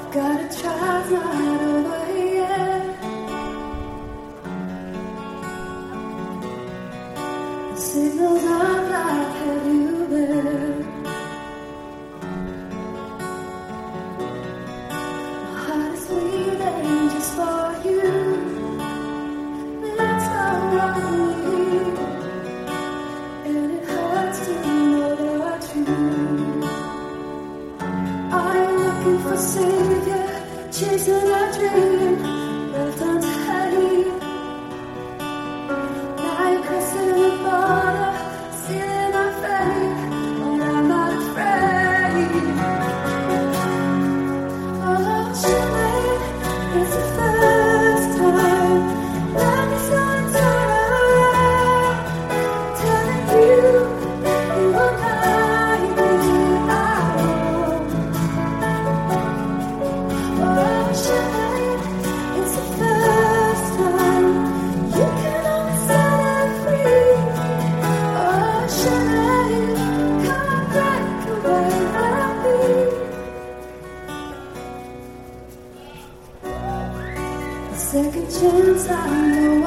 Gotta try, it's not over yet. The signals of life everywhere. My heart is bleeding just for you. That's not wrong, and it hurts to know the truth. I'm looking for savior, chasing a dream, left untied. Now you're crossing the border, sealing our fate, but I'm not afraid. Oh, Shemaine, it's the first time that it's gonna turn around, telling you you are not alone. Oh, Shemaine, it's the first time you can only set it free. Oh, Shemaine, come break away from me. Second chance, I know